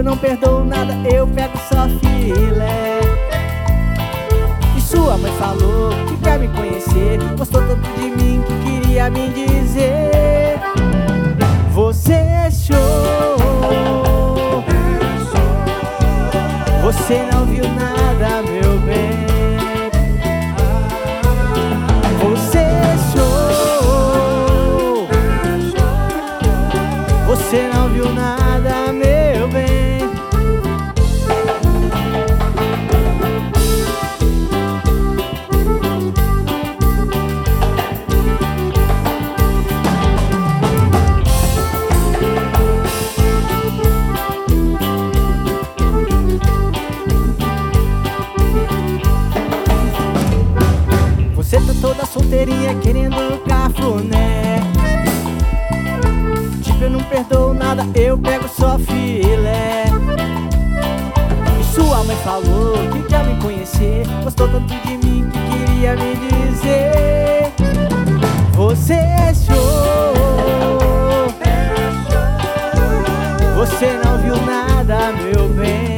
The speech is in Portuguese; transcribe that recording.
eu não perdoo nada, eu pego só filé. E sua mãe falou que quer me conhecer, gostou tanto de mim que queria me dizer: você é show, você não viu nada, meu bem. Você é show, você não viu nada, meu bem. Você tá toda solteirinha querendo cafuné. Tipo, eu não perdoo nada, eu pego só filé. E sua mãe falou que quer me conhecer, gostou tanto de mim que queria me dizer: você é show, você não viu nada, meu bem.